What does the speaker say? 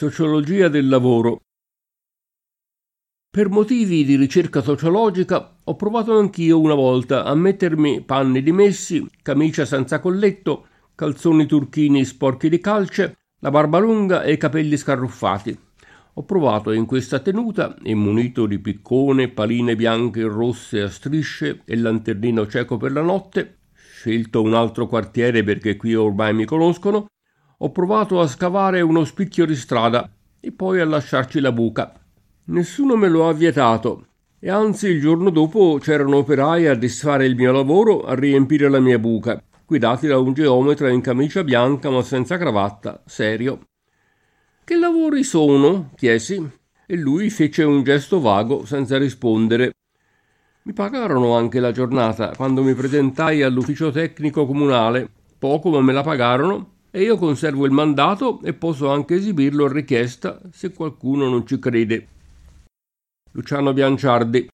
Sociologia del lavoro. Per motivi di ricerca sociologica ho provato anch'io una volta a mettermi panni dimessi, camicia senza colletto, calzoni turchini sporchi di calce, la barba lunga e i capelli scarruffati. Ho provato in questa tenuta, immunito di piccone, paline bianche e rosse a strisce e lanternino cieco per la notte, scelto un altro quartiere perché qui ormai mi conoscono, ho provato a scavare uno spicchio di strada e poi a lasciarci la buca. Nessuno me lo ha vietato e anzi il giorno dopo c'erano operai a disfare il mio lavoro, a riempire la mia buca, guidati da un geometra in camicia bianca ma senza cravatta, serio. «Che lavori sono?» chiesi e lui fece un gesto vago senza rispondere. Mi pagarono anche la giornata quando mi presentai all'ufficio tecnico comunale, poco ma me la pagarono e io conservo il mandato e posso anche esibirlo a richiesta se qualcuno non ci crede. Luciano Bianciardi.